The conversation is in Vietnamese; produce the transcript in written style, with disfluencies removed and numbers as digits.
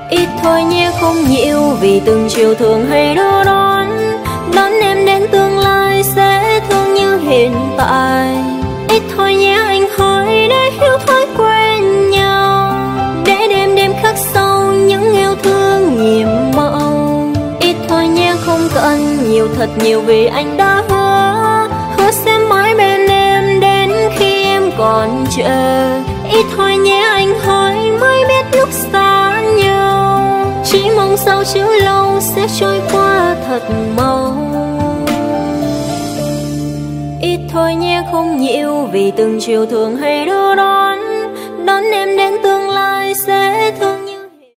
Ít thôi nhé không nhiều, vì từng chiều thường hay đưa đón em đến tương lai sẽ thương như hiện tại. Ít thôi nhé anh hỏi để hiểu thói quen nhau, để đêm đêm khắc sâu những yêu thương nhiệm màu. Ít thôi nhé không cần nhiều thật nhiều, vì anh đã hứa sẽ mãi bên em đến khi em còn chờ. Ít thôi nhé anh hỏi mới biết lúc xa nhau, chỉ mong sao chữ lâu sẽ trôi qua thật mau. Ít thôi nhé không nhiều, vì từng chiều thường hay đưa đón em đến tương lai sẽ thương